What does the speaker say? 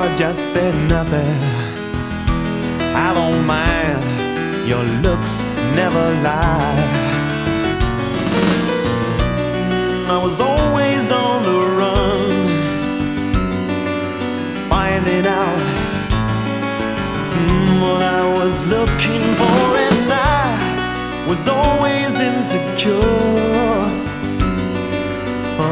just said nothing. I don't mind, your looks never lie. I was always on the run, finding out what I was looking for, and I was always insecure.